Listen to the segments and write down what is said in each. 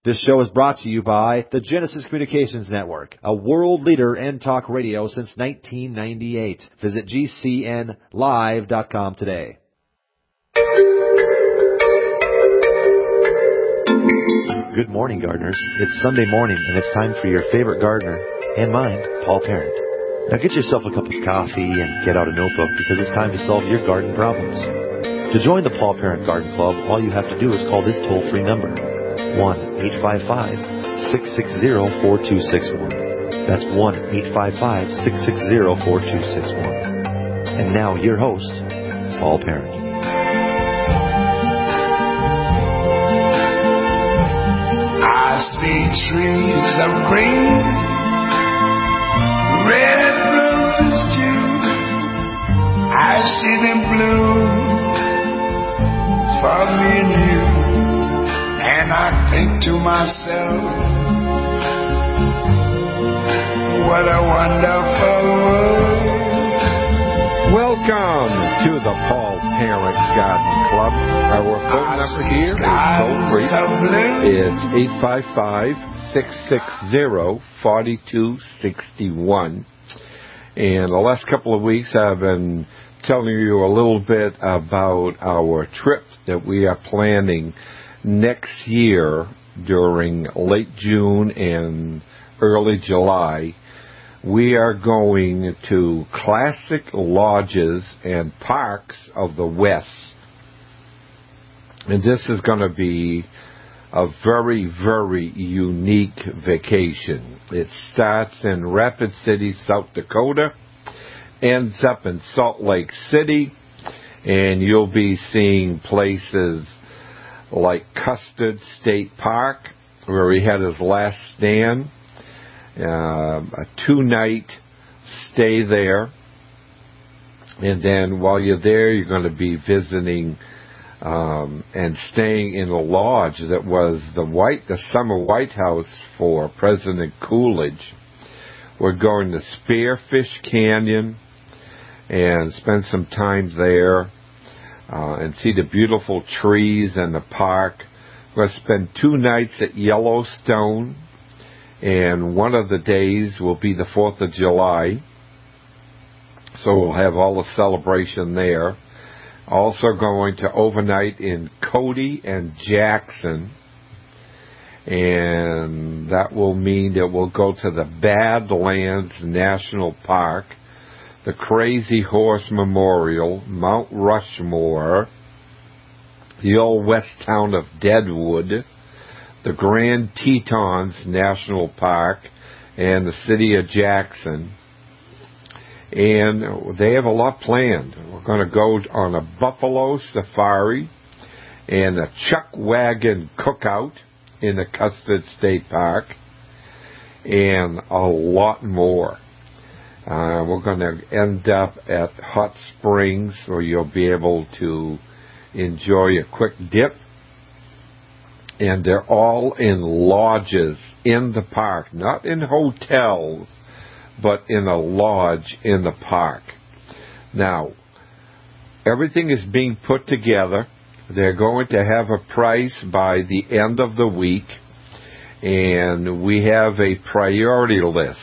This show is brought to you by the Genesis Communications Network, a world leader in talk radio since 1998. Visit GCNlive.com today. Good morning, gardeners. It's Sunday morning, and it's time for your favorite gardener, and mine, Paul Parent. Now get yourself a cup of coffee and get out a notebook because it's time to solve your garden problems. To join the Paul Parent Garden Club, all you have to do is call this toll-free number, 1-855-660-4261. That's 1-855-660-4261. And now your host, Paul Parent. I see trees of green, red roses too. I see them bloom for me and you. And I think to myself, what a wonderful world. Welcome to the Paul Parent Garden Club. Our phone number here is toll-free. It's 855-660-4261. And the last couple of weeks I've been telling you a little bit about our trip that we are planning next year during late June and early July. We are going to classic lodges and parks of the West. And this is going to be a very, very unique vacation. It starts in Rapid City, South Dakota, ends up in Salt Lake City, and you'll be seeing places like Custard State Park, where he had his last stand, a 2-night stay there. And then while you're there, you're going to be visiting and staying in a lodge that was the summer White House for President Coolidge. We're going to Spearfish Canyon and spend some time there and see the beautiful trees and the park. We're going to spend 2 nights at Yellowstone, and one of the days will be the 4th of July. So we'll have all the celebration there. Also going to overnight in Cody and Jackson. And that will mean that we'll go to the Badlands National Park, the Crazy Horse Memorial, Mount Rushmore, the old west town of Deadwood, the Grand Tetons National Park, and the city of Jackson. And they have a lot planned. We're going to go on a buffalo safari and a chuck wagon cookout in the Custard State Park, and a lot more. We're going to end up at Hot Springs, where you'll be able to enjoy a quick dip. And they're all in lodges in the park, not in hotels, but in a lodge in the park. Now, everything is being put together. They're going to have a price by the end of the week, and we have a priority list.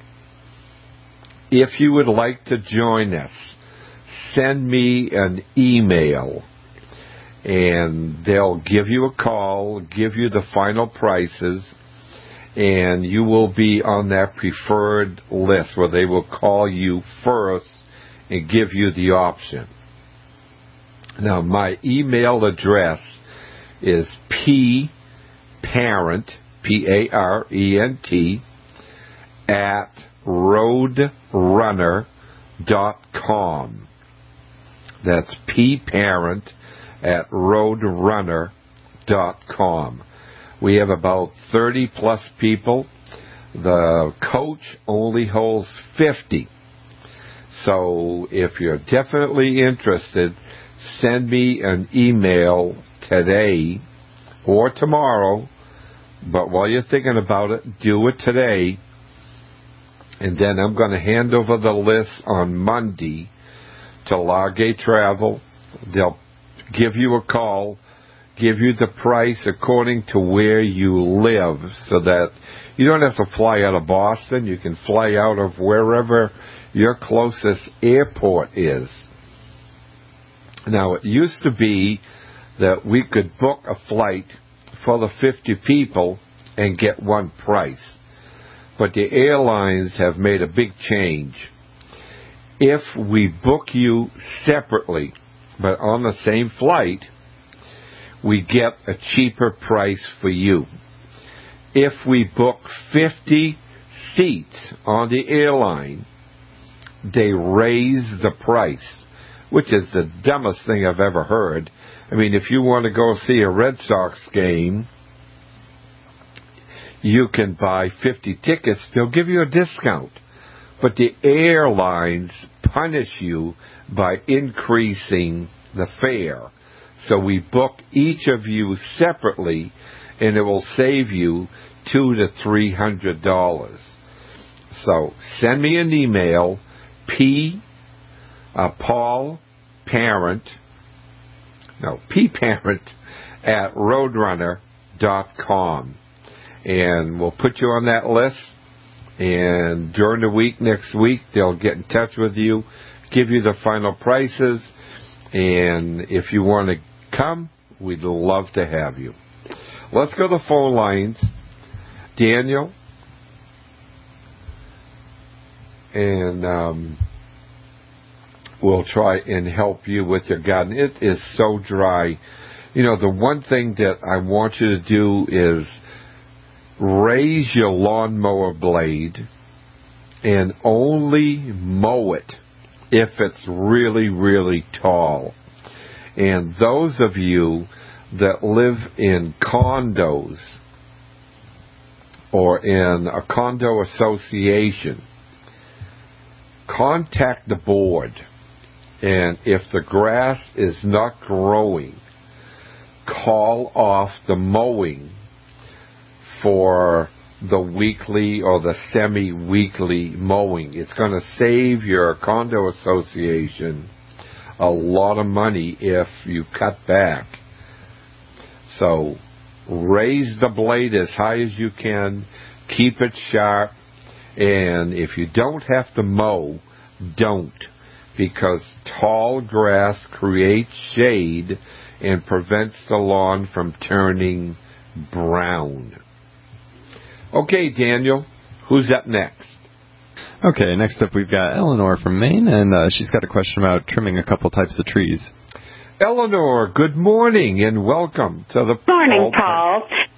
If you would like to join us, send me an email, and they'll give you a call, give you the final prices, and you will be on that preferred list where they will call you first and give you the option. Now, my email address is pparent, P-A-R-E-N-T, at roadrunner.com. That's pparent at roadrunner.com. We have about 30 plus people. The coach only holds 50. So if you're definitely interested, send me an email today or tomorrow. But while you're thinking about it, do it today. And then I'm going to hand over the list on Monday to Largate Travel. They'll give you a call. give you the price according to where you live, so that you don't have to fly out of Boston. You can fly out of wherever your closest airport is. Now, it used to be that we could book a flight for the 50 people and get one price. But the airlines have made a big change. If we book you separately, but on the same flight, we get a cheaper price for you. If we book 50 seats on the airline, they raise the price, which is the dumbest thing I've ever heard. I mean, if you want to go see a Red Sox game, you can buy 50 tickets. They'll give you a discount. But the airlines punish you by increasing the fare. So we book each of you separately, and it will save you $200 to $300. So send me an email, pparent at roadrunner.com. And we'll put you on that list. And during the week, next week, they'll get in touch with you, give you the final prices. And if you want to come, we'd love to have you. Let's go to the phone lines. Daniel. And we'll try and help you with your garden. It is so dry. You know, the one thing that I want you to do is raise your lawnmower blade and only mow it if it's really, really tall. And those of you that live in condos or in a condo association, contact the board. And if the grass is not growing, call off the mowing for the weekly or the semi-weekly mowing. It's going to save your condo association a lot of money if you cut back. So raise the blade as high as you can, keep it sharp, and if you don't have to mow, don't, because tall grass creates shade and prevents the lawn from turning brown. Okay, Daniel, who's up next? Okay, next up we've got Eleanor from Maine, and she's got a question about trimming a couple types of trees. Eleanor, good morning and welcome to the morning, Paul.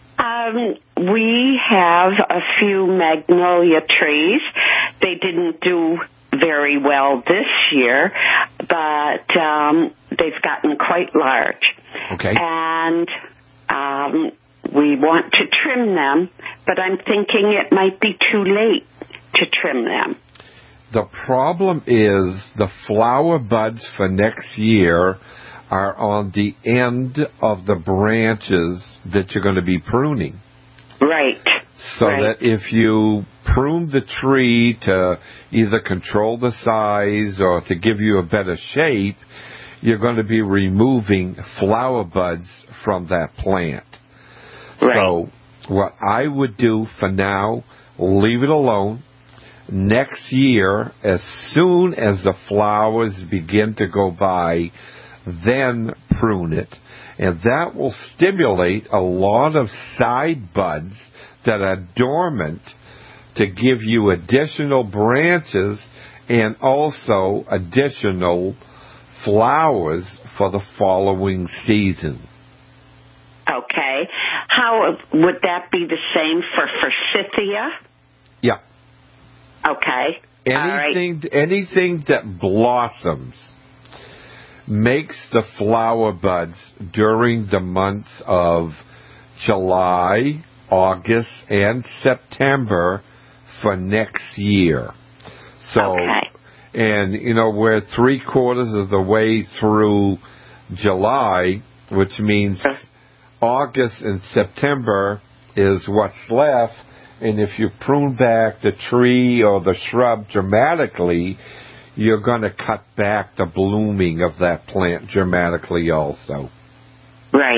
We have a few magnolia trees. They didn't do very well this year, but they've gotten quite large. Okay. And we want to trim them, but I'm thinking it might be too late to trim them. The problem is the flower buds for next year are on the end of the branches that you're going to be pruning. Right. So right. that if you prune the tree to either control the size or to give you a better shape, you're going to be removing flower buds from that plant. Right. So what I would do for now, leave it alone. Next year, as soon as the flowers begin to go by, then prune it. And that will stimulate a lot of side buds that are dormant to give you additional branches and also additional flowers for the following season. Okay. How would that be the same for forsythia? Yeah. Okay. Anything that blossoms makes the flower buds during the months of July, August, and September for next year. So, okay. And, you know, we're 3/4 of the way through July, which means August and September is what's left. And if you prune back the tree or the shrub dramatically, you're going to cut back the blooming of that plant dramatically also. Right.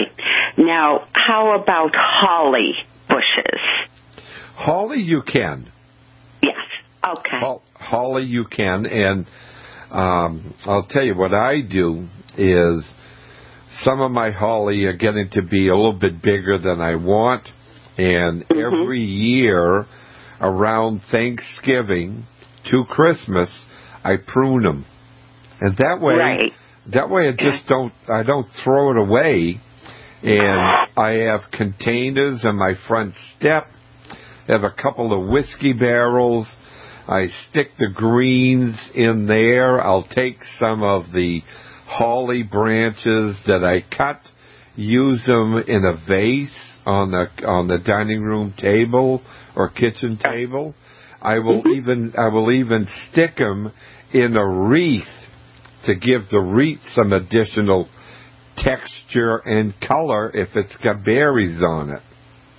Now, how about holly bushes? Holly you can. Yes. Okay. Holly you can, and I'll tell you what I do is some of my holly are getting to be a little bit bigger than I want, and every year around Thanksgiving to Christmas, I prune them, and that way I just don't throw it away, and I have containers in my front step. I have a couple of whiskey barrels. I stick the greens in there. I'll take some of the holly branches that I cut, use them in a vase on the dining room table or kitchen table. I will even stick them in a wreath to give the wreath some additional texture and color if it's got berries on it.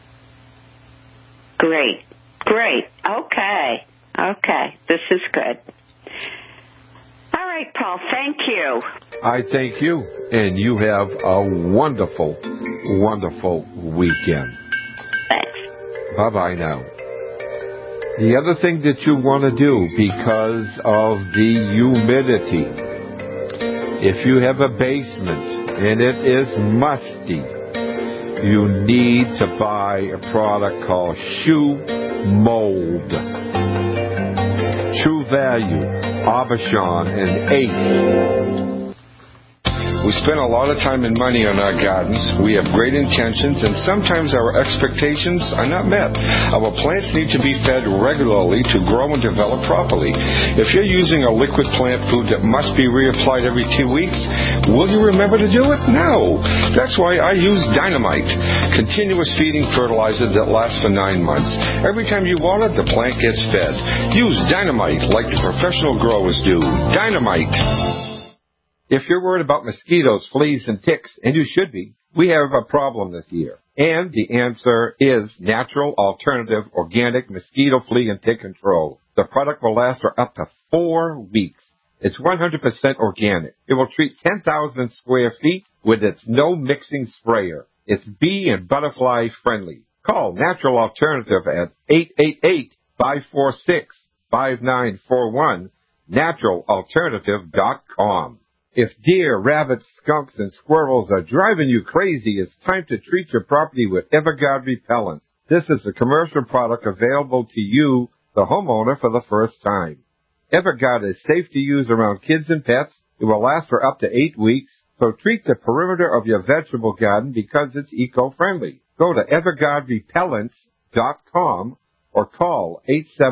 Great. Okay. This is good. All right, Paul, thank you. I thank you, and you have a wonderful, wonderful weekend. Thanks. Bye-bye now. The other thing that you want to do, because of the humidity, if you have a basement and it is musty, you need to buy a product called Shoe Mold. True Value, Aubuchon, and Ace. We spend a lot of time and money on our gardens. We have great intentions, and sometimes our expectations are not met. Our plants need to be fed regularly to grow and develop properly. If you're using a liquid plant food that must be reapplied every 2 weeks, will you remember to do it? No. That's why I use Dynamite, continuous feeding fertilizer that lasts for 9 months. Every time you water, the plant gets fed. Use Dynamite like the professional growers do. Dynamite. If you're worried about mosquitoes, fleas, and ticks, and you should be, we have a problem this year. And the answer is natural, alternative, organic mosquito, flea, and tick control. The product will last for up to 4 weeks. It's 100% organic. It will treat 10,000 square feet with its no-mixing sprayer. It's bee and butterfly friendly. Call Natural Alternative at 888-546-5941, naturalalternative.com. If deer, rabbits, skunks, and squirrels are driving you crazy, it's time to treat your property with Everguard Repellent. This is a commercial product available to you, the homeowner, for the first time. Everguard is safe to use around kids and pets. It will last for up to 8 weeks, so treat the perimeter of your vegetable garden because it's eco-friendly. Go to EverguardRepellents.com or call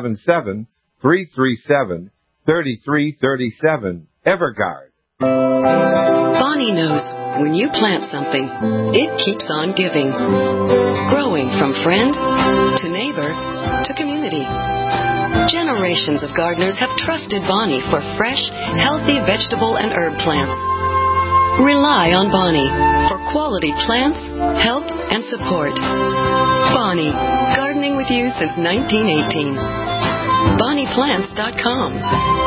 877-337-3337. Everguard. Bonnie knows when you plant something, it keeps on giving, growing from friend to neighbor to community. Generations of gardeners have trusted Bonnie for fresh, healthy vegetable and herb plants. Rely on Bonnie for quality plants, help, and support. Bonnie, gardening with you since 1918. BonniePlants.com.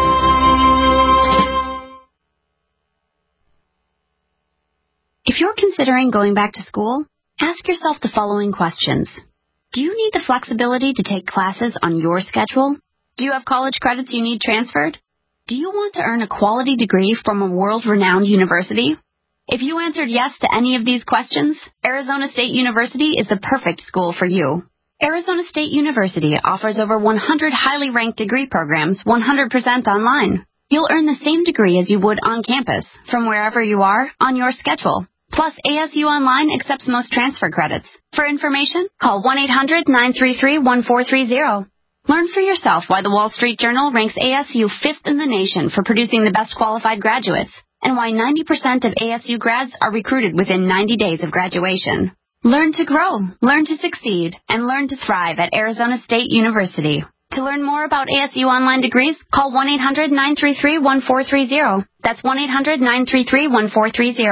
If you're considering going back to school, ask yourself the following questions. Do you need the flexibility to take classes on your schedule? Do you have college credits you need transferred? Do you want to earn a quality degree from a world-renowned university? If you answered yes to any of these questions, Arizona State University is the perfect school for you. Arizona State University offers over 100 highly ranked degree programs 100% online. You'll earn the same degree as you would on campus, from wherever you are, on your schedule. Plus, ASU Online accepts most transfer credits. For information, call 1-800-933-1430. Learn for yourself why the Wall Street Journal ranks ASU 5th in the nation for producing the best qualified graduates, and why 90% of ASU grads are recruited within 90 days of graduation. Learn to grow, learn to succeed, and learn to thrive at Arizona State University. To learn more about ASU Online degrees, call 1-800-933-1430. That's 1-800-933-1430.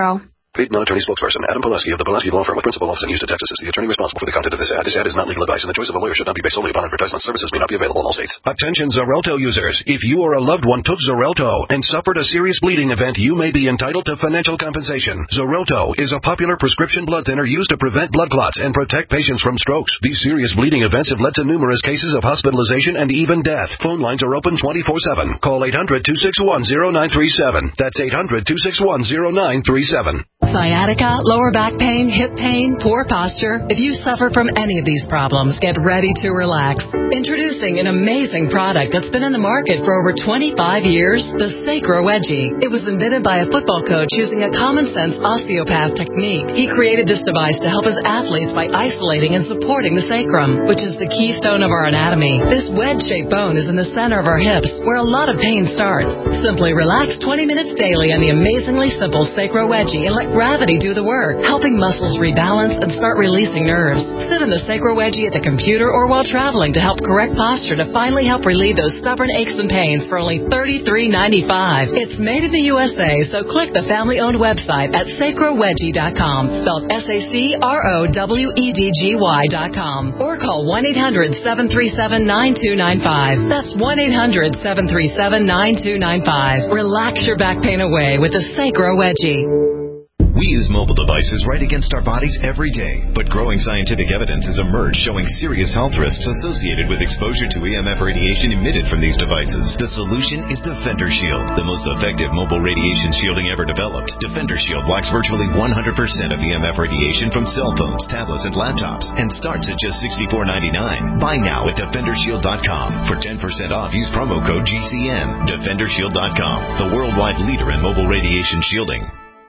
Paid non-attorney spokesperson Adam Pulaski of the Pulaski Law Firm with principal office in Houston, Texas is the attorney responsible for the content of this ad. This ad is not legal advice, and the choice of a lawyer should not be based solely upon advertisement. Services may not be available in all states. Attention Xarelto users. If you or a loved one took Xarelto and suffered a serious bleeding event, you may be entitled to financial compensation. Xarelto is a popular prescription blood thinner used to prevent blood clots and protect patients from strokes. These serious bleeding events have led to numerous cases of hospitalization and even death. Phone lines are open 24/7. Call 800-261-0937. That's 800-261-0937. Sciatica, lower back pain, hip pain, poor posture. If you suffer from any of these problems, get ready to relax. Introducing an amazing product that's been in the market for over 25 years, the Sacro Wedgie. It was invented by a football coach using a common-sense osteopath technique. He created this device to help his athletes by isolating and supporting the sacrum, which is the keystone of our anatomy. This wedge-shaped bone is in the center of our hips, where a lot of pain starts. Simply relax 20 minutes daily on the amazingly simple Sacro Wedgie and let gravity do the work, helping muscles rebalance and start releasing nerves. Sit in the Sacro Wedgie at the computer or while traveling to help correct posture to finally help relieve those stubborn aches and pains for only $33.95. It's made in the USA, so click the family-owned website at sacrowedgie.com, spelled SACROWEDGY.com, or call 1-800-737-9295. That's 1-800-737-9295. Relax your back pain away with the Sacro Wedgie. We use mobile devices right against our bodies every day, but growing scientific evidence has emerged showing serious health risks associated with exposure to EMF radiation emitted from these devices. The solution is Defender Shield, the most effective mobile radiation shielding ever developed. Defender Shield blocks virtually 100% of EMF radiation from cell phones, tablets, and laptops, and starts at just $64.99. Buy now at DefenderShield.com. For 10% off, use promo code GCN. DefenderShield.com, the worldwide leader in mobile radiation shielding.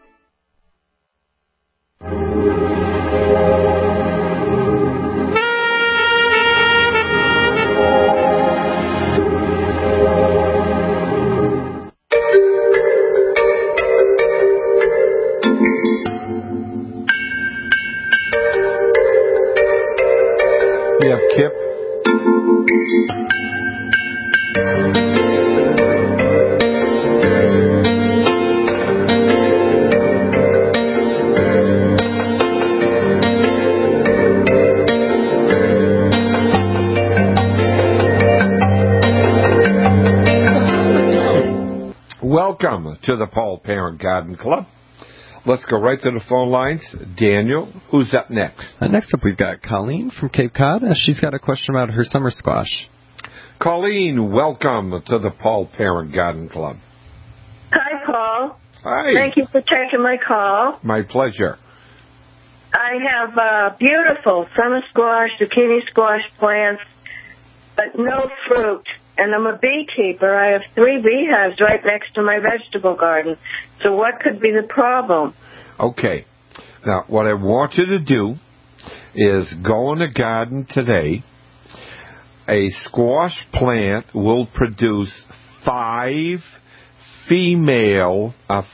Yep, Kip. Welcome to the Paul Parent Garden Club. Let's go right to the phone lines. Daniel, who's up next? Next up, we've got Colleen from Cape Cod. She's got a question about her summer squash. Colleen, welcome to the Paul Parent Garden Club. Hi, Paul. Hi. Thank you for taking my call. My pleasure. I have beautiful summer squash, zucchini squash plants, but no fruit. And I'm a beekeeper. I have 3 beehives right next to my vegetable garden. So what could be the problem? Okay. Now, what I want you to do is go in the garden today. A squash plant will produce 5 male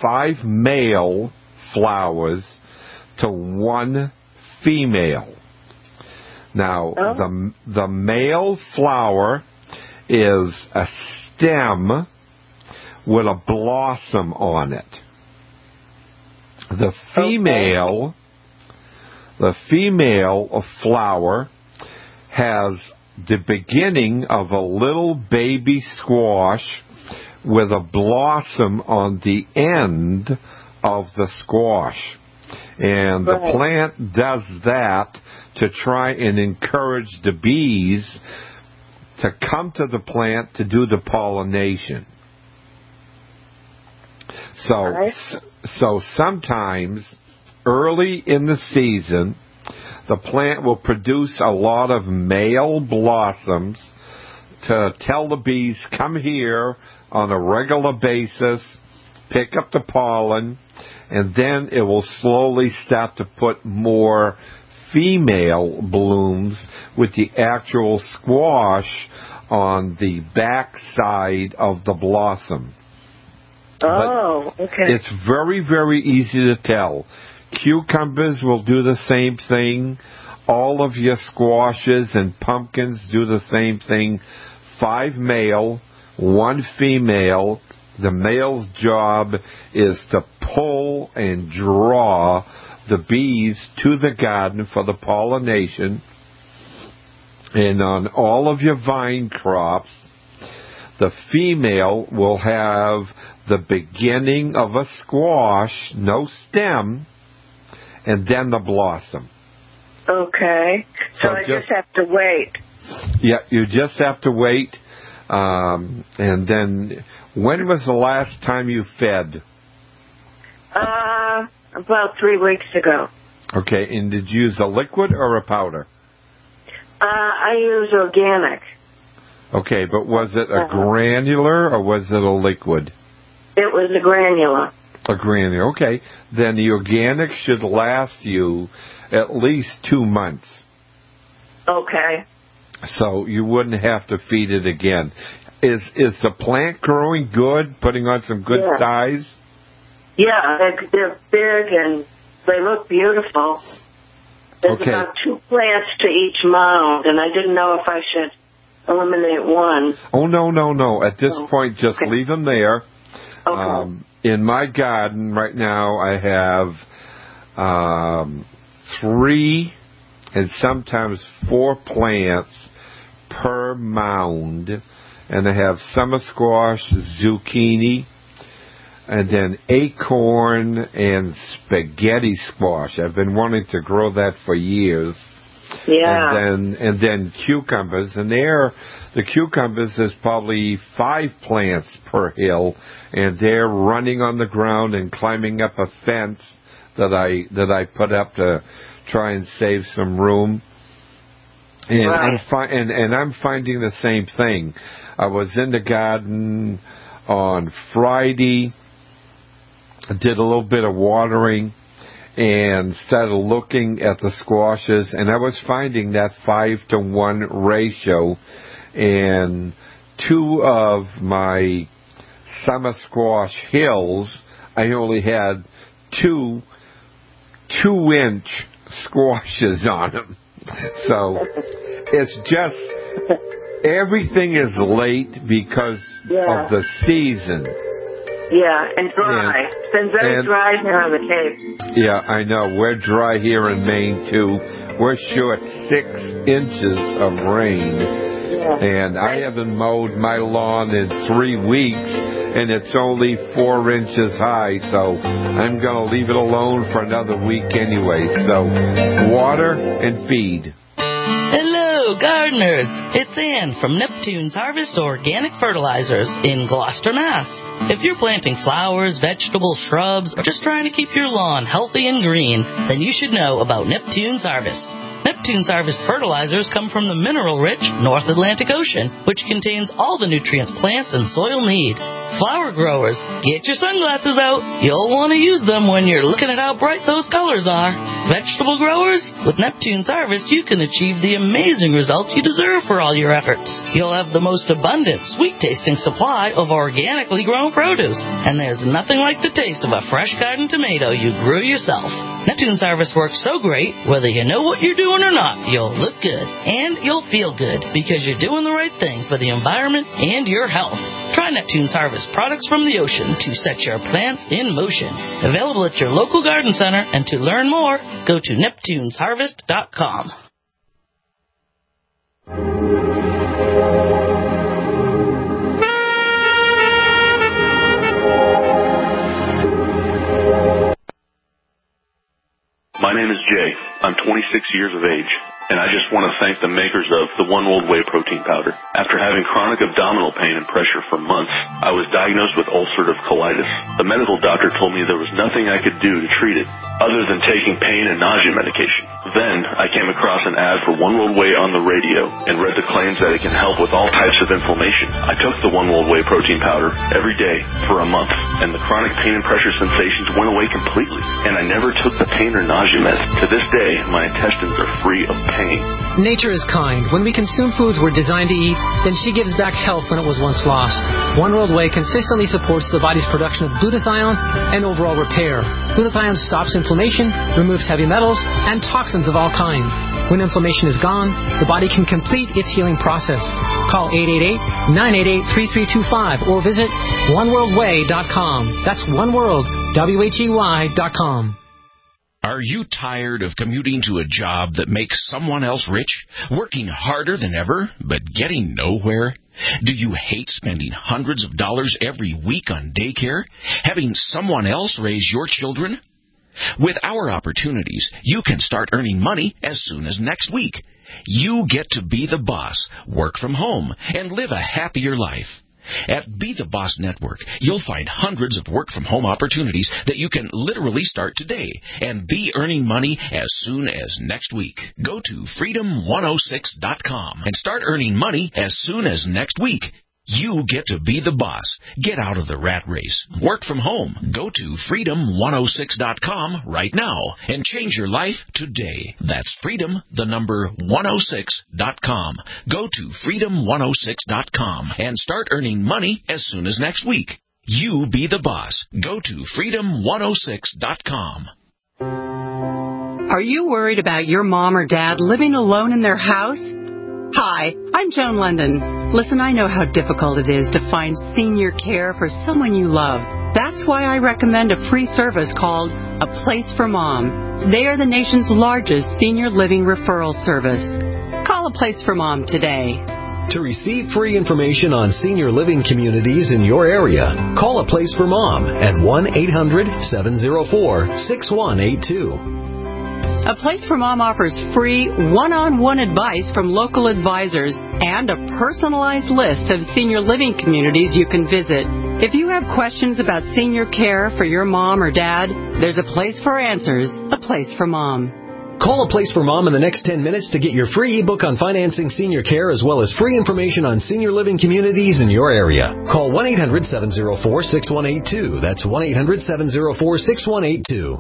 flowers to 1 female. Now, the male flower is a stem with a blossom on it. The female flower has the beginning of a little baby squash with a blossom on the end of the squash. And the plant does that to try and encourage the bees to come to the plant to do the pollination. So sometimes early in the season, the plant will produce a lot of male blossoms to tell the bees, come here on a regular basis, pick up the pollen, and then it will slowly start to put more female blooms with the actual squash on the back side of the blossom. Okay. It's very, very easy to tell. Cucumbers will do the same thing. All of your squashes and pumpkins do the same thing. 5 male, 1 female, The male's job is to pull and draw the bees to the garden for the pollination. And on all of your vine crops, the female will have the beginning of a squash, no stem, and then the blossom. Okay. So I just have to wait. Yeah, you just have to wait. And then, when was the last time you fed? About 3 weeks ago. Okay, and did you use a liquid or a powder? I use organic. Okay, but was it a granular or was it a liquid? It was a granular. A granular, okay. Then the organic should last you at least 2 months. Okay. So you wouldn't have to feed it again. Is the plant growing good, putting on some good size? Yeah, they're big and they look beautiful. There's about 2 plants to each mound, and I didn't know if I should eliminate one. Oh, no. At this point, just leave them there. Okay. In my garden right now, I have 3 and sometimes 4 plants per mound. And I have summer squash, zucchini, and then acorn and spaghetti squash. I've been wanting to grow that for years. Yeah. And then cucumbers, and the cucumbers, there's probably 5 plants per hill, and they're running on the ground and climbing up a fence that I put up to try and save some room. And I'm finding the same thing. I was in the garden on Friday, did a little bit of watering, and started looking at the squashes, and I was finding that 5-to-1 ratio, and 2 of my summer squash hills, I only had 2 2-inch squashes on them. So it's just, everything is late because of the season. Yeah, and dry. It's been very dry here on the Cape. Yeah, I know. We're dry here in Maine, too. We're short 6 inches of rain. Yeah. And I haven't mowed my lawn in 3 weeks, and it's only 4 inches high, so I'm going to leave it alone for another week anyway. So, water and feed. Hello, gardeners. It's Ann from Neptune's Harvest Organic Fertilizers in Gloucester, Mass. If you're planting flowers, vegetables, shrubs, or just trying to keep your lawn healthy and green, then you should know about Neptune's Harvest. Neptune's Harvest fertilizers come from the mineral-rich North Atlantic Ocean, which contains all the nutrients plants and soil need. Flower growers, get your sunglasses out. You'll want to use them when you're looking at how bright those colors are. Vegetable growers, with Neptune's Harvest, you can achieve the amazing results you deserve for all your efforts. You'll have the most abundant, sweet-tasting supply of organically grown produce. And there's nothing like the taste of a fresh garden tomato you grew yourself. Neptune's Harvest works so great, whether you know what you're doing or not, you'll look good. And you'll feel good, because you're doing the right thing for the environment and your health. Try Neptune's Harvest products from the ocean to set your plants in motion. Available at your local garden center, and to learn more, go to neptunesharvest.com. My name is Jay. I'm 26 years of age, and I just want to thank the makers of the One World Whey protein powder. After having chronic abdominal pain and pressure for months, I was diagnosed with ulcerative colitis. The medical doctor told me there was nothing I could do to treat it other than taking pain and nausea medication. Then I came across an ad for One World Whey on the radio and read the claims that it can help with all types of inflammation. I took the One World Whey protein powder every day for a month, and the chronic pain and pressure sensations went away completely, and I never took the pain or nausea meds. To this day, my intestines are free of pain. Nature is kind. When we consume foods we're designed to eat, then she gives back health when it was once lost. One World Whey consistently supports the body's production of glutathione and overall repair. Glutathione stops inflammation, removes heavy metals, and toxins of all kinds. When inflammation is gone, the body can complete its healing process. Call 888-988-3325 or visit oneworldway.com. That's oneworld.com. Are you tired of commuting to a job that makes someone else rich, working harder than ever, but getting nowhere? Do you hate spending hundreds of dollars every week on daycare, having someone else raise your children? With our opportunities, you can start earning money as soon as next week. You get to be the boss, work from home, and live a happier life. At Be the Boss Network, you'll find hundreds of work-from-home opportunities that you can literally start today and be earning money as soon as next week. Go to freedom106.com and start earning money as soon as next week. You get to be the boss. Get out of the rat race. Work from home. Go to freedom106.com right now and change your life today. That's freedom106.com. Go to freedom106.com and start earning money as soon as next week. You be the boss. Go to freedom106.com. Are you worried about your mom or dad living alone in their house? Hi, I'm Joan London. Listen, I know how difficult it is to find senior care for someone you love. That's why I recommend a free service called A Place for Mom. They are the nation's largest senior living referral service. Call A Place for Mom today. To receive free information on senior living communities in your area, call A Place for Mom at 1-800-704-6182. A Place for Mom offers free one-on-one advice from local advisors and a personalized list of senior living communities you can visit. If you have questions about senior care for your mom or dad, there's a place for answers, A Place for Mom. Call A Place for Mom in the next 10 minutes to get your free ebook on financing senior care as well as free information on senior living communities in your area. Call 1-800-704-6182. That's 1-800-704-6182.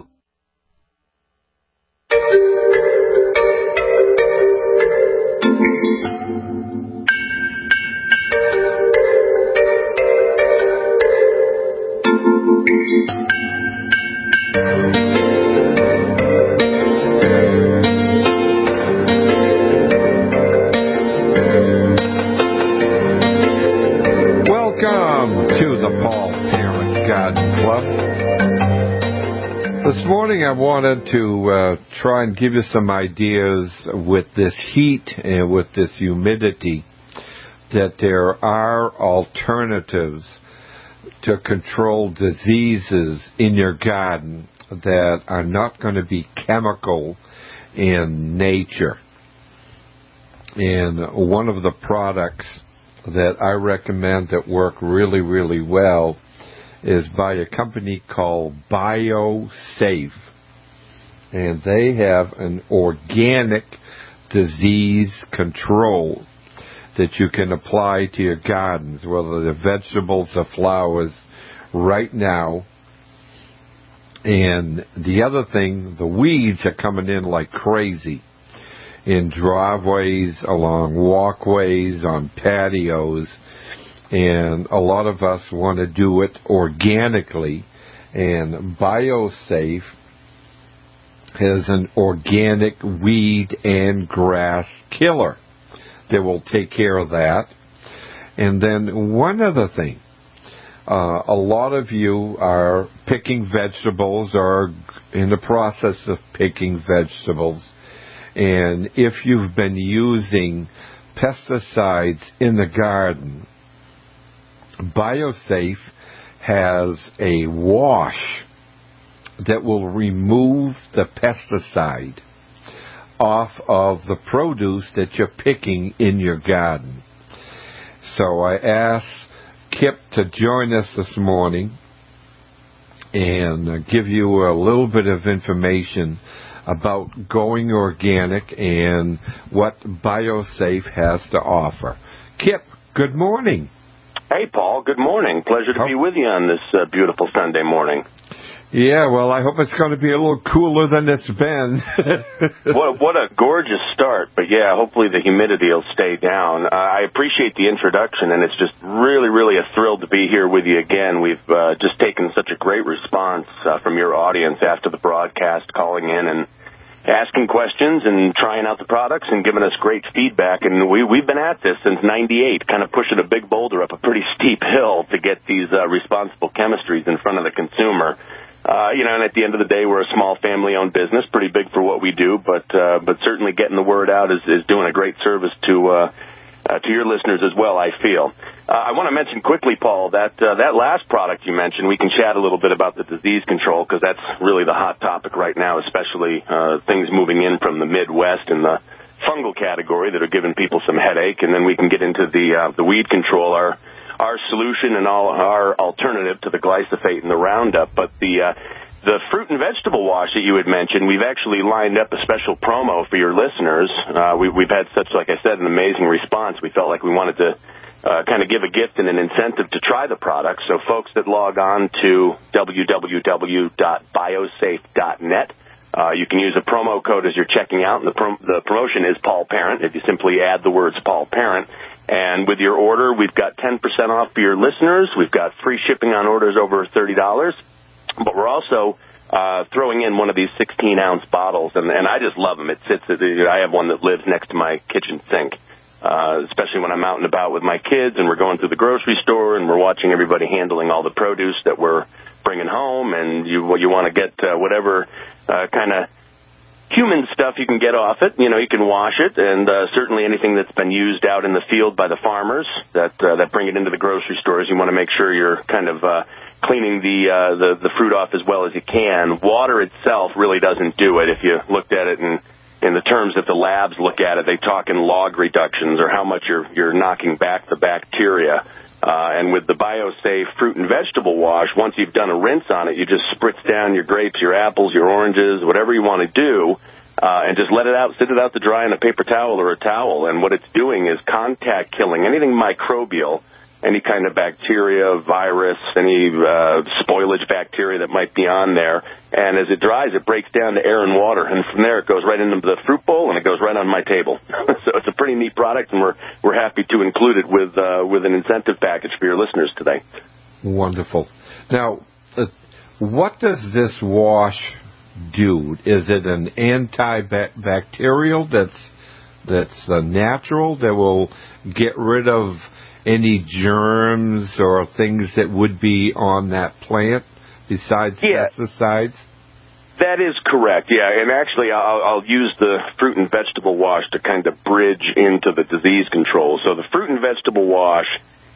This morning I wanted to try and give you some ideas with this heat and with this humidity that there are alternatives to control diseases in your garden that are not going to be chemical in nature. And one of the products that I recommend that work really, really well is by a company called BioSafe. And they have an organic disease control that you can apply to your gardens, whether they're vegetables or flowers, right now. And the other thing, the weeds are coming in like crazy in driveways, along walkways, on patios. And a lot of us want to do it organically. And BioSafe has an organic weed and grass killer that will take care of that. And then one other thing. A lot of you are picking vegetables or in the process of picking vegetables. And if you've been using pesticides in the garden, BioSafe has a wash that will remove the pesticide off of the produce that you're picking in your garden. So I asked Kip to join us this morning and give you a little bit of information about going organic and what BioSafe has to offer. Kip, good morning. Hey, Paul. Good morning. Pleasure to be with you on this beautiful Sunday morning. Yeah, well, I hope it's going to be a little cooler than it's been. What a gorgeous start. But, yeah, hopefully the humidity will stay down. I appreciate the introduction, and it's just really, really a thrill to be here with you again. We've just taken such a great response from your audience after the broadcast, calling in asking questions and trying out the products and giving us great feedback. And we've been at this since '98, kind of pushing a big boulder up a pretty steep hill to get these responsible chemistries in front of the consumer. And at the end of the day, we're a small family-owned business, pretty big for what we do, but certainly getting the word out is doing a great service to your listeners as well, I feel. I want to mention quickly, Paul, that last product you mentioned, we can chat a little bit about the disease control, because that's really the hot topic right now, especially things moving in from the Midwest in the fungal category that are giving people some headache, and then we can get into the weed control, our solution and our alternative to the glyphosate and the Roundup. But the fruit and vegetable wash that you had mentioned, we've actually lined up a special promo for your listeners. We've had such, like I said, an amazing response. We felt like we wanted to kind of give a gift and an incentive to try the product. So folks that log on to www.biosafe.net, you can use a promo code as you're checking out, and the promotion is Paul Parent, if you simply add the words Paul Parent. And with your order, we've got 10% off for your listeners. We've got free shipping on orders over $30. But we're also throwing in one of these 16-ounce bottles, and I just love them. I have one that lives next to my kitchen sink, especially when I'm out and about with my kids and we're going through the grocery store and we're watching everybody handling all the produce that we're bringing home, and you want to get whatever kind of human stuff you can get off it. You can wash it, and certainly anything that's been used out in the field by the farmers that bring it into the grocery stores, you want to make sure you're kind of cleaning the fruit off as well as you can. Water itself really doesn't do it. If you looked at it in the terms that the labs look at it, they talk in log reductions or how much you're knocking back the bacteria. And with the BioSafe fruit and vegetable wash, once you've done a rinse on it, you just spritz down your grapes, your apples, your oranges, whatever you want to do, and just let it out, sit it out to dry in a paper towel or a towel. And what it's doing is contact killing anything microbial, any kind of bacteria, virus, any spoilage bacteria that might be on there. And as it dries, it breaks down to air and water, and from there it goes right into the fruit bowl, and it goes right on my table. So it's a pretty neat product, and we're happy to include it with an incentive package for your listeners today. Wonderful. Now, what does this wash do? Is it an antibacterial that's natural that will get rid of any germs or things that would be on that plant besides pesticides? That is correct, yeah. And actually, I'll use the fruit and vegetable wash to kind of bridge into the disease control. So the fruit and vegetable wash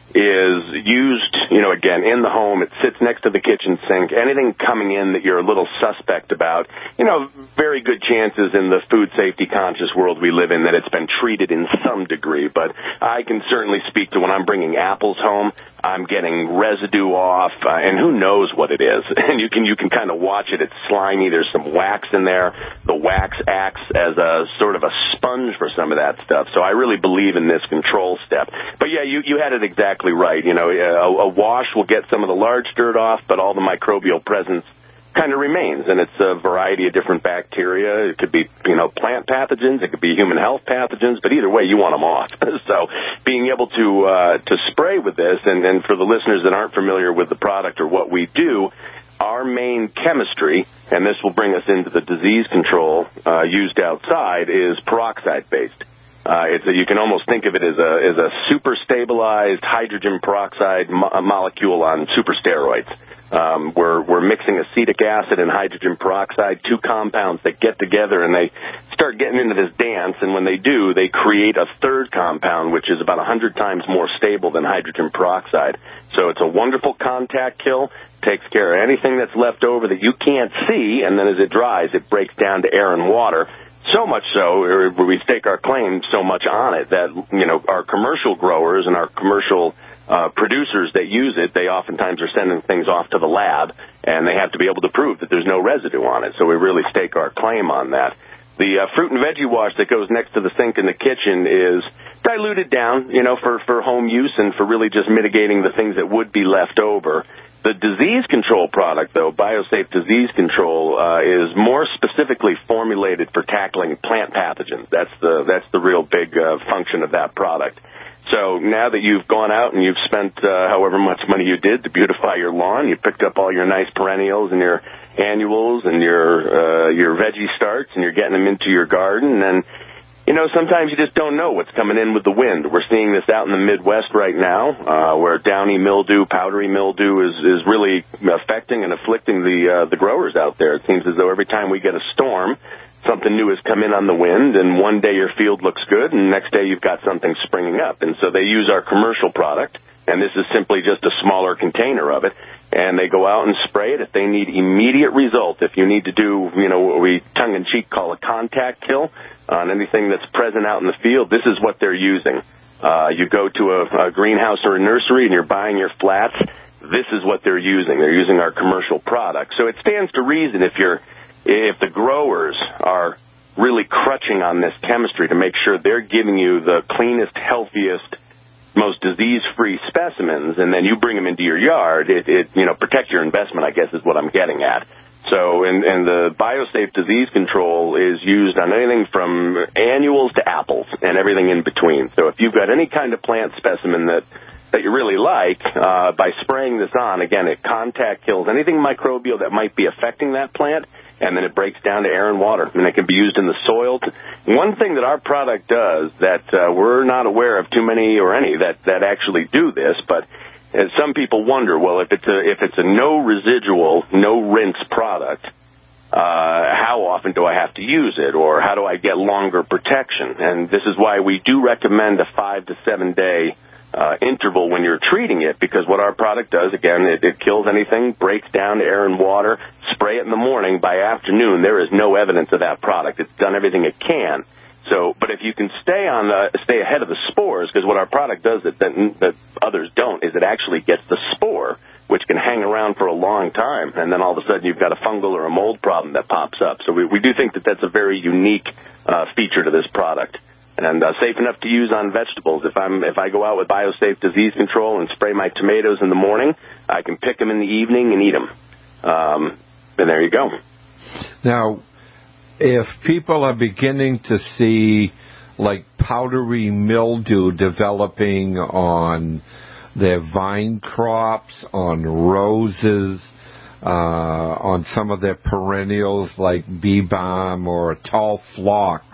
is used, again, in the home. It sits next to the kitchen sink. Anything coming in that you're a little suspect about, very good chances in the food safety conscious world we live in that it's been treated in some degree. But I can certainly speak to when I'm bringing apples home, I'm getting residue off, and who knows what it is. And you can kind of watch it. It's slimy. There's some wax in there. The wax acts as a sort of a sponge for some of that stuff. So I really believe in this control step. But yeah, you had it exactly right. A wash will get some of the large dirt off, but all the microbial presence kind of remains, and it's a variety of different bacteria. It could be, plant pathogens. It could be human health pathogens, but either way, you want them off. So being able to spray with this, and for the listeners that aren't familiar with the product or what we do, our main chemistry, and this will bring us into the disease control used outside, is peroxide-based. You can almost think of it as a super stabilized hydrogen peroxide molecule on super steroids. We're mixing acetic acid and hydrogen peroxide, two compounds that get together and they start getting into this dance, and when they do, they create a third compound, which is about 100 times more stable than hydrogen peroxide. So it's a wonderful contact kill, takes care of anything that's left over that you can't see, and then as it dries, it breaks down to air and water. So much so, we stake our claim so much on it that, our commercial growers and our commercial producers that use it, they oftentimes are sending things off to the lab, and they have to be able to prove that there's no residue on it. So we really stake our claim on that. The fruit and veggie wash that goes next to the sink in the kitchen is diluted down, for home use and for really just mitigating the things that would be left over. The disease control product, though, BioSafe Disease Control, is more specifically formulated for tackling plant pathogens. That's the real big function of that product. So now that you've gone out and you've spent however much money you did to beautify your lawn, you picked up all your nice perennials and your annuals and your veggie starts, and you're getting them into your garden. And sometimes you just don't know what's coming in with the wind. We're seeing this out in the Midwest right now, where downy mildew, powdery mildew is really affecting and afflicting the growers out there. It seems as though every time we get a storm, something new has come in on the wind, and one day your field looks good, and the next day you've got something springing up. And so they use our commercial product, and this is simply just a smaller container of it, and they go out and spray it if they need immediate result. If you need to do, what we tongue-in-cheek call a contact kill on anything that's present out in the field, this is what they're using. You go to a greenhouse or a nursery and you're buying your flats, this is what they're using. They're using our commercial product. So it stands to reason if the growers are really crutching on this chemistry to make sure they're giving you the cleanest, healthiest, most disease-free specimens, and then you bring them into your yard, it protect your investment, I guess is what I'm getting at. So, and the BioSafe disease control is used on anything from annuals to apples and everything in between. So if you've got any kind of plant specimen that you really like, by spraying this on, again, it contact kills anything microbial that might be affecting that plant, and then it breaks down to air and water, and it can be used in the soil. One thing that our product does that we're not aware of too many or any that actually do this, but some people wonder, well, if it's a no residual, no rinse product, how often do I have to use it, or how do I get longer protection? And this is why we do recommend a 5 to 7 day interval when you're treating it, because what our product does, again, it kills anything, breaks down to air and water. Spray it in the morning. By afternoon, there is no evidence of that product. It's done everything it can. So, but if you can stay ahead of the spores, because what our product does that others don't is it actually gets the spore, which can hang around for a long time, and then all of a sudden you've got a fungal or a mold problem that pops up. So we do think that that's a very unique feature to this product. And safe enough to use on vegetables. If I go out with BioSafe disease control and spray my tomatoes in the morning, I can pick them in the evening and eat them. And there you go. Now, if people are beginning to see like powdery mildew developing on their vine crops, on roses, on some of their perennials like bee balm or tall phlox,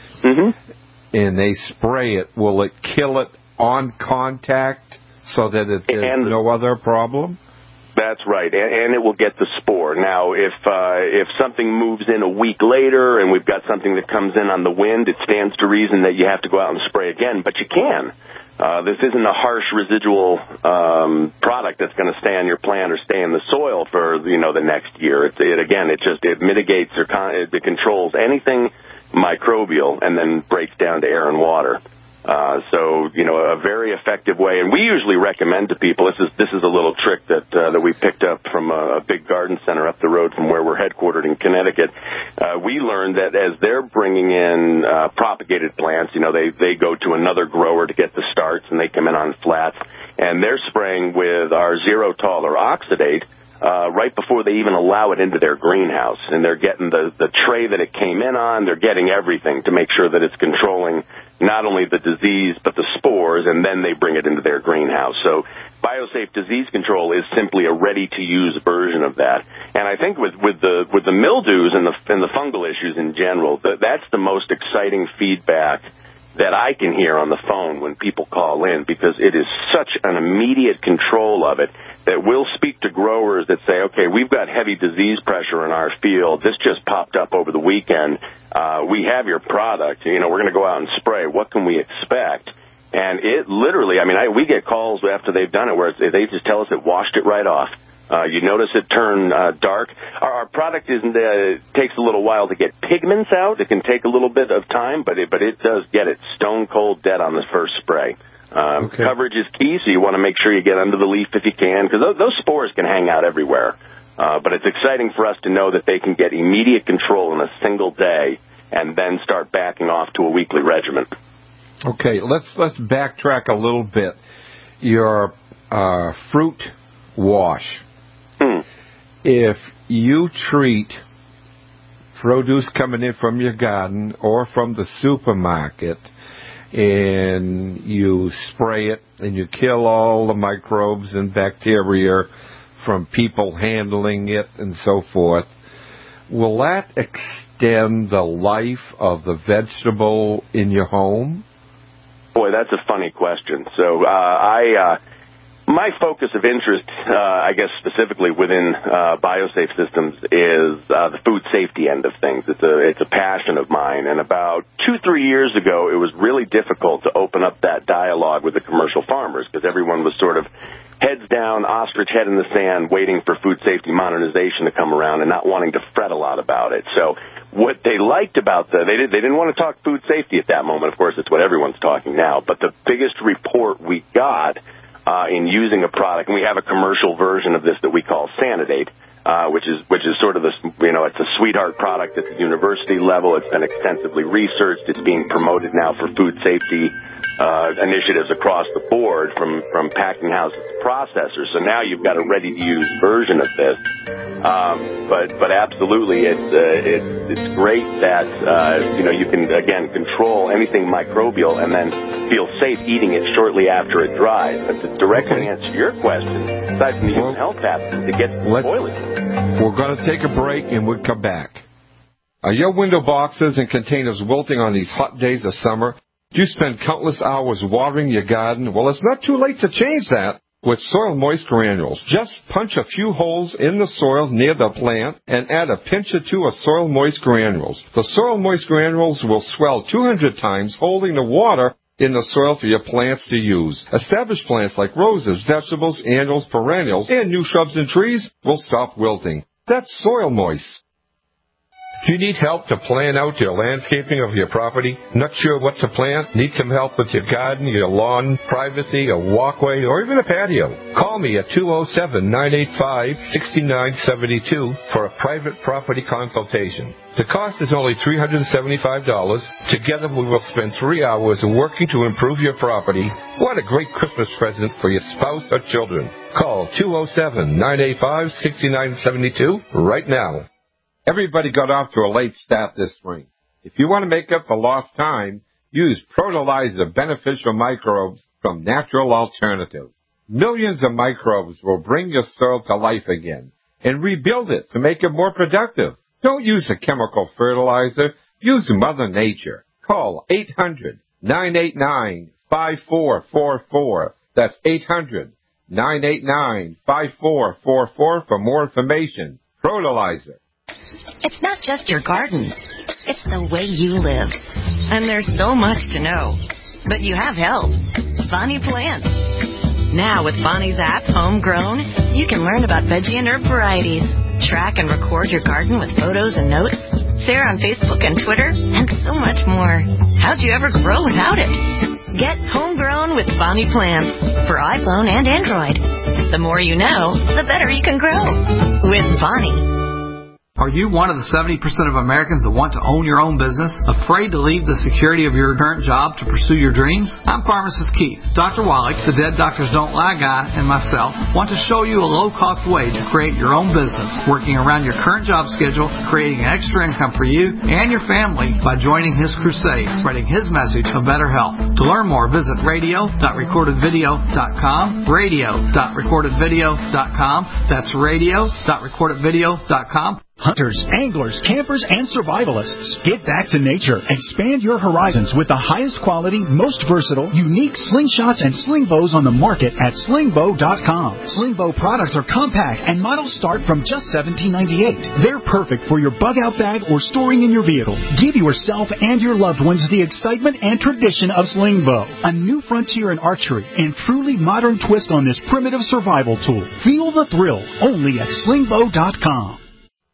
and they spray it, will it kill it on contact so that there's no other problem? That's right, and it will get the spore. Now, if something moves in a week later and we've got something that comes in on the wind, it stands to reason that you have to go out and spray again, but you can. This isn't a harsh residual product that's going to stay on your plant or stay in the soil for the next year. It mitigates or it controls anything microbial and then breaks down to air and water. So a very effective way, and we usually recommend to people. This is a little trick that we picked up from a big garden center up the road from where we're headquartered in Connecticut. We learned that as they're bringing in propagated plants, they go to another grower to get the starts, and they come in on flats, and they're spraying with our Xerotol or Oxidate right before they even allow it into their greenhouse. And they're getting the tray that it came in on. They're getting everything to make sure that it's controlling not only the disease but the spores, and then they bring it into their greenhouse. So BioSafe Disease Control is simply a ready-to-use version of that. And I think with the mildews and the fungal issues in general, that's the most exciting feedback that I can hear on the phone when people call in, because it is such an immediate control of it that we'll speak to growers that say, okay, we've got heavy disease pressure in our field. This just popped up over the weekend. We have your product. We're going to go out and spray. What can we expect? And it literally, we get calls after they've done it where they just tell us it washed it right off. You notice it turn dark. Our product takes a little while to get pigments out. It can take a little bit of time, but it does get it stone cold dead on the first spray. Coverage is key, so you want to make sure you get under the leaf if you can, because those spores can hang out everywhere. But it's exciting for us to know that they can get immediate control in a single day and then start backing off to a weekly regimen. Okay, let's backtrack a little bit. Your fruit wash. If you treat produce coming in from your garden or from the supermarket and you spray it and you kill all the microbes and bacteria from people handling it and so forth, will that extend the life of the vegetable in your home? Boy, that's a funny question. So my focus of interest, I guess specifically within BioSafe Systems, is the food safety end of things. It's a passion of mine. And about 2-3 years ago, it was really difficult to open up that dialogue with the commercial farmers because everyone was sort of heads down, ostrich head in the sand, waiting for food safety modernization to come around and not wanting to fret a lot about it. So what they liked about they didn't want to talk food safety at that moment. Of course, it's what everyone's talking now. But the biggest report we got in using a product, and we have a commercial version of this that we call Sanidate, which is sort of this, it's a sweetheart product at the university level. It's been extensively researched. It's being promoted now for food safety initiatives across the board, from packing houses to processors. So now you've got a ready-to-use version of this. But absolutely, it's great that you can again control anything microbial and then feel safe eating it shortly after it dries. But to directly answer your question, aside from the human health hazards, it gets spoilage. We're going to take a break and we'll come back. Are your window boxes and containers wilting on these hot days of summer? Do you spend countless hours watering your garden? Well, it's not too late to change that with Soil Moist Granules. Just punch a few holes in the soil near the plant and add a pinch or two of Soil Moist Granules. The Soil Moist Granules will swell 200 times, holding the water in the soil for your plants to use. Established plants like roses, vegetables, annuals, perennials, and new shrubs and trees will stop wilting. That's Soil Moist. Do you need help to plan out your landscaping of your property? Not sure what to plant? Need some help with your garden, your lawn, privacy, a walkway, or even a patio? Call me at 207-985-6972 for a private property consultation. The cost is only $375. Together we will spend 3 hours working to improve your property. What a great Christmas present for your spouse or children. Call 207-985-6972 right now. Everybody got off to a late start this spring. If you want to make up for lost time, use Protolizer beneficial microbes from Natural Alternative. Millions of microbes will bring your soil to life again and rebuild it to make it more productive. Don't use a chemical fertilizer. Use Mother Nature. Call 800-989-5444. That's 800-989-5444 for more information. Protolizer. It's not just your garden. It's the way you live. And there's so much to know. But you have help. Bonnie Plants. Now with Bonnie's app, Homegrown, you can learn about veggie and herb varieties, track and record your garden with photos and notes, share on Facebook and Twitter, and so much more. How'd you ever grow without it? Get Homegrown with Bonnie Plants for iPhone and Android. The more you know, the better you can grow. With Bonnie. Are you one of the 70% of Americans that want to own your own business, afraid to leave the security of your current job to pursue your dreams? I'm Pharmacist Keith. Dr. Wallach, the Dead Doctors Don't Lie guy, and myself want to show you a low-cost way to create your own business, working around your current job schedule, creating an extra income for you and your family by joining his crusade, spreading his message of better health. To learn more, visit radio.recordedvideo.com, radio.recordedvideo.com. That's radio.recordedvideo.com. Hunters, anglers, campers, and survivalists. Get back to nature. Expand your horizons with the highest quality, most versatile, unique slingshots and sling bows on the market at slingbow.com. Slingbow products are compact and models start from just $17.98. They're perfect for your bug-out bag or storing in your vehicle. Give yourself and your loved ones the excitement and tradition of Slingbow, a new frontier in archery and truly modern twist on this primitive survival tool. Feel the thrill only at slingbow.com.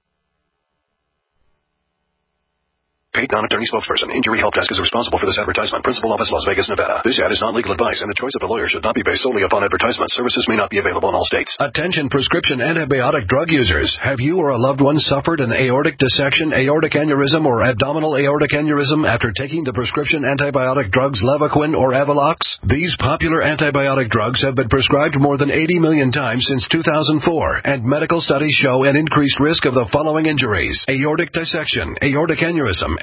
Paid non-attorney spokesperson. Injury Help Desk is responsible for this advertisement. Principal office, Las Vegas, Nevada. This ad is not legal advice, and the choice of a lawyer should not be based solely upon advertisement. Services may not be available in all states. Attention prescription antibiotic drug users. Have you or a loved one suffered an aortic dissection, aortic aneurysm, or abdominal aortic aneurysm after taking the prescription antibiotic drugs Levaquin or Avelox? These popular antibiotic drugs have been prescribed more than 80 million times since 2004, and medical studies show an increased risk of the following injuries: aortic dissection, aortic aneurysm,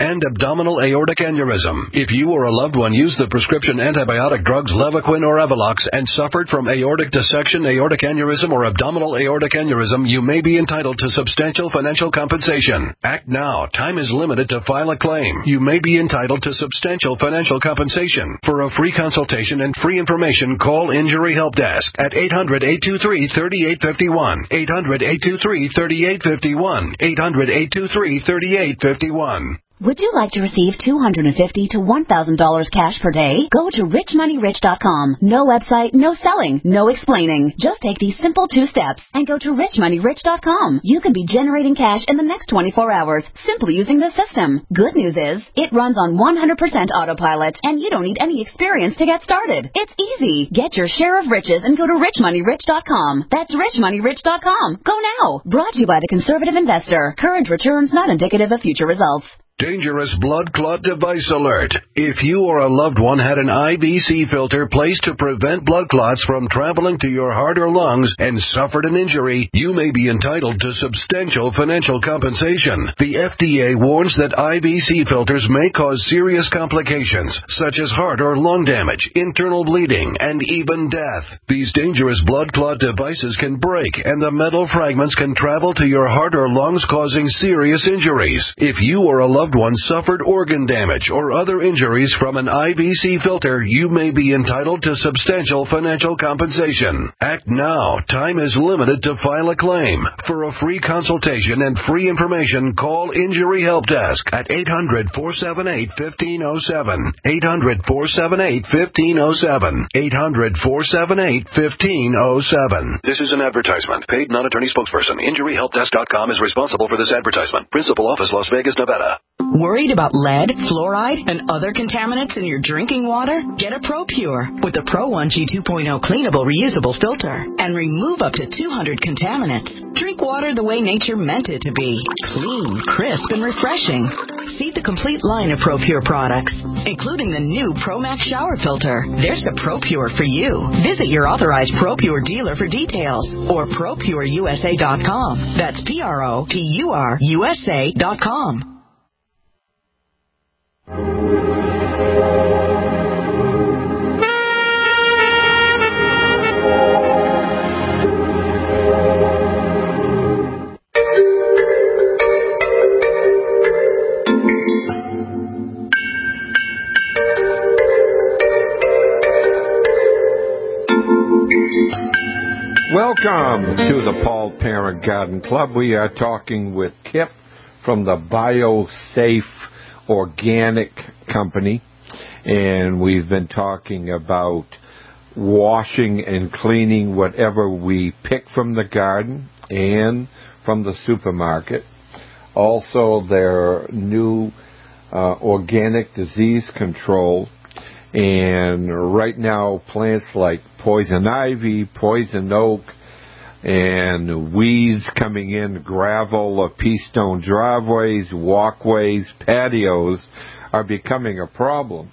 and abdominal aortic aneurysm. If you or a loved one used the prescription antibiotic drugs Levaquin or Evolox and suffered from aortic dissection, aortic aneurysm, or abdominal aortic aneurysm, you may be entitled to substantial financial compensation. Act now. Time is limited to file a claim. You may be entitled to substantial financial compensation. For a free consultation and free information, call Injury Help Desk at 800-823-3851. 800-823-3851. 800-823-3851. Would you like to receive $250 to $1,000 cash per day? Go to richmoneyrich.com. No website, no selling, no explaining. Just take these simple 2 steps and go to richmoneyrich.com. You can be generating cash in the next 24 hours simply using this system. Good news is, it runs on 100% autopilot and you don't need any experience to get started. It's easy. Get your share of riches and go to richmoneyrich.com. That's richmoneyrich.com. Go now. Brought to you by the Conservative Investor. Current returns not indicative of future results. Dangerous blood clot device alert. If you or a loved one had an IVC filter placed to prevent blood clots from traveling to your heart or lungs and suffered an injury, you may be entitled to substantial financial compensation. The FDA warns that IVC filters may cause serious complications, such as heart or lung damage, internal bleeding, and even death. These dangerous blood clot devices can break, and the metal fragments can travel to your heart or lungs, causing serious injuries. If you or a loved one suffered organ damage or other injuries from an IVC filter, you may be entitled to substantial financial compensation. Act now. Time is limited to file a claim. For a free consultation and free information, call Injury Help Desk at 800-478-1507. 800-478-1507. 800-478-1507. This is an advertisement. Paid non-attorney spokesperson. InjuryHelpDesk.com is responsible for this advertisement. Principal office, Las Vegas, Nevada. Worried about lead, fluoride, and other contaminants in your drinking water? Get a ProPure with the Pro 1G 2.0 cleanable reusable filter and remove up to 200 contaminants. Drink water the way nature meant it to be. Clean, crisp, and refreshing. See the complete line of ProPure products, including the new ProMax shower filter. There's a ProPure for you. Visit your authorized ProPure dealer for details or ProPureUSA.com. That's ProPureUSA.com. Welcome to the Paul Parent Garden Club. We are talking with Kip from the BioSafe Organic Company, and we've been talking about washing and cleaning whatever we pick from the garden and from the supermarket. Also, their new organic disease control. And right now, plants like poison ivy, poison oak, and weeds coming in, gravel, pea stone driveways, walkways, patios are becoming a problem.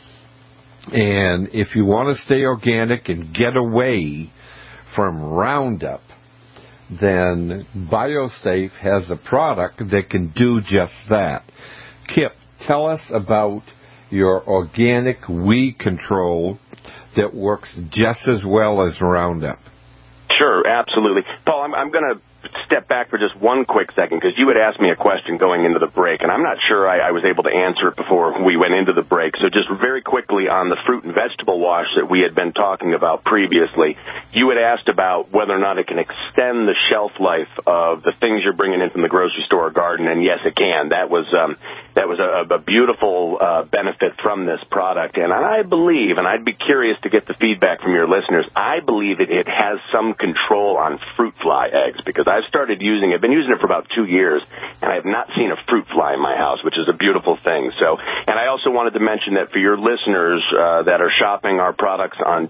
And if you want to stay organic and get away from Roundup, then BioSafe has a product that can do just that. Kip, tell us about your organic weed control that works just as well as Roundup. Sure, absolutely. Paul, I'm going to step back for just one quick second, because you had asked me a question going into the break, and I'm not sure I was able to answer it before we went into the break. So just very quickly on the fruit and vegetable wash that we had been talking about previously, you had asked about whether or not it can extend the shelf life of the things you're bringing in from the grocery store or garden, and yes, it can. That was a beautiful benefit from this product, and I believe, and I'd be curious to get the feedback from your listeners, I believe it has some control on fruit fly eggs, because I've started using it. I've been using it for about 2 years, and I have not seen a fruit fly in my house, which is a beautiful thing. So, and I also wanted to mention that for your listeners that are shopping our products on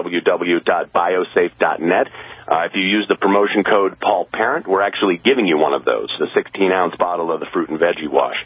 www.biosafe.net, if you use the promotion code PaulParent, we're actually giving you one of those, the 16-ounce bottle of the fruit and veggie wash.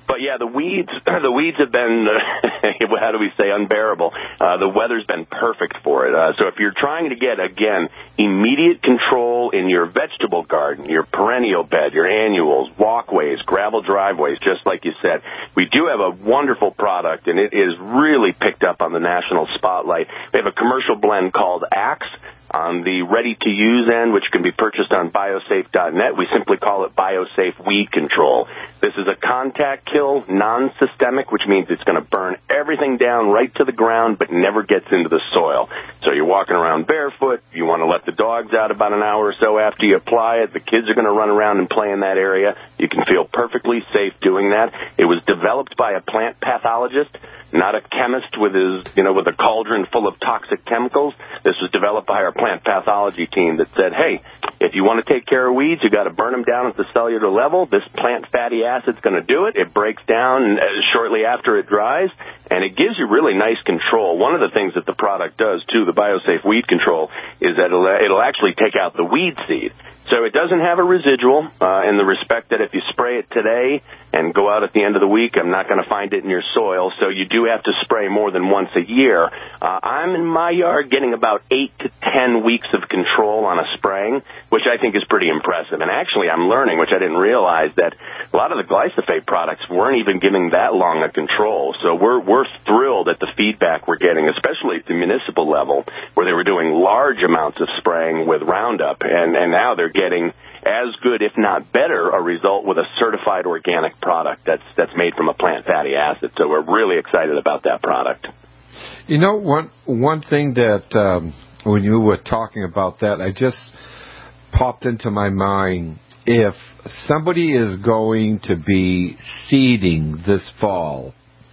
But yeah, the weeds have been, how do we say, unbearable. The weather's been perfect for it. So if you're trying to get, again, immediate control in your vegetable garden, your perennial bed, your annuals, walkways, gravel driveways, just like you said, we do have a wonderful product, and it is really picked up on the national spotlight. We have a commercial blend called Axe. On the ready-to-use end, which can be purchased on biosafe.net, we simply call it BioSafe Weed Control. This is a contact kill, non-systemic, which means it's going to burn everything down right to the ground but never gets into the soil. So you're walking around barefoot, you want to let the dogs out about an hour or so after you apply it, the kids are going to run around and play in that area. You can feel perfectly safe doing that. It was developed by a plant pathologist, not a chemist with a cauldron full of toxic chemicals. This was developed by our plant pathology team that said, hey, if you want to take care of weeds, you got to burn them down at the cellular level. This plant fatty acid's going to do it. It breaks down shortly after it dries, and it gives you really nice control. One of the things that the product does, too, the BioSafe Weed Control, is that it'll actually take out the weed seed. So it doesn't have a residual in the respect that if you spray it today and go out at the end of the week, I'm not going to find it in your soil. So you do have to spray more than once a year. I'm in my yard getting about 8 to 10 weeks of control on a spraying, which I think is pretty impressive. And actually I'm learning, which I didn't realize, that a lot of the glyphosate products weren't even giving that long a control. So we're thrilled at the feedback we're getting, especially at the municipal level, where they were doing large amounts of spraying with Roundup, and now they're getting as good, if not better, a result with a certified organic product that's made from a plant fatty acid. So we're really excited about that product. You know, one thing that when you were talking about that, I just popped into my mind. If somebody is going to be seeding this fall,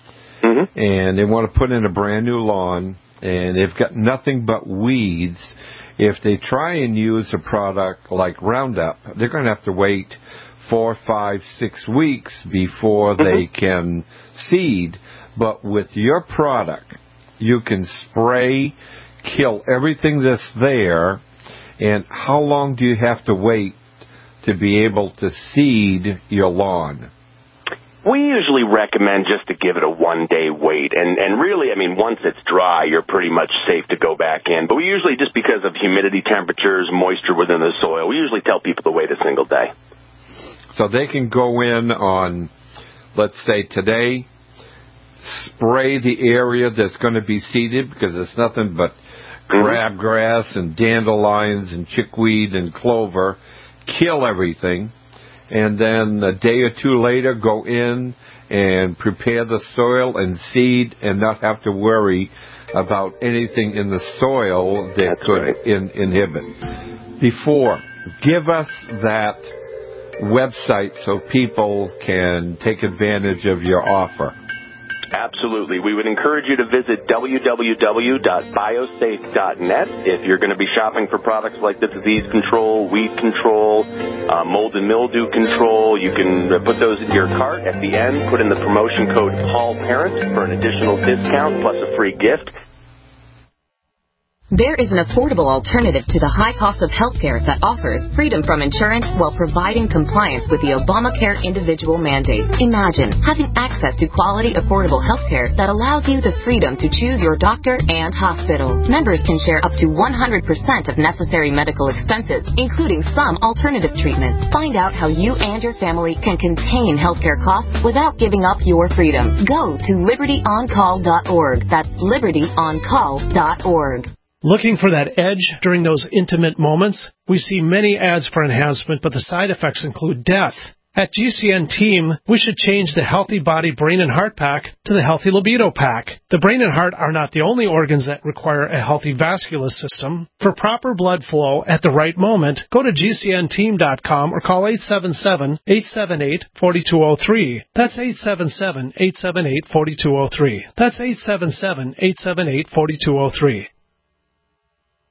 and they want to put in a brand new lawn, and they've got nothing but weeds, if they try and use a product like Roundup, they're going to have to wait 4, 5, 6 weeks before they can seed. But with your product, you can spray, kill everything that's there. And how long do you have to wait to be able to seed your lawn? We usually recommend just to give it a 1-day wait. And really, I mean, once it's dry, you're pretty much safe to go back in. But we usually, just because of humidity temperatures, moisture within the soil, we usually tell people to wait a single day. So they can go in on, let's say today, spray the area that's going to be seeded, because it's nothing but crabgrass and dandelions and chickweed and clover, kill everything. And then a day or two later, go in and prepare the soil and seed and not have to worry about anything in the soil that could inhibit. Before, give us that website so people can take advantage of your offer. Absolutely. We would encourage you to visit www.biosafe.net if you're going to be shopping for products like the disease control, weed control, mold and mildew control. You can put those in your cart. At the end, put in the promotion code PaulParent for an additional discount plus a free gift. There is an affordable alternative to the high cost of healthcare that offers freedom from insurance while providing compliance with the Obamacare individual mandate. Imagine having access to quality, affordable healthcare that allows you the freedom to choose your doctor and hospital. Members can share up to 100% of necessary medical expenses, including some alternative treatments. Find out how you and your family can contain healthcare costs without giving up your freedom. Go to libertyoncall.org. That's libertyoncall.org. Looking for that edge during those intimate moments? We see many ads for enhancement, but the side effects include death. At GCN Team, we should change the Healthy Body, Brain, and Heart Pack to the Healthy Libido Pack. The brain and heart are not the only organs that require a healthy vascular system. For proper blood flow at the right moment, go to GCNteam.com or call 877-878-4203. That's 877-878-4203. That's 877-878-4203.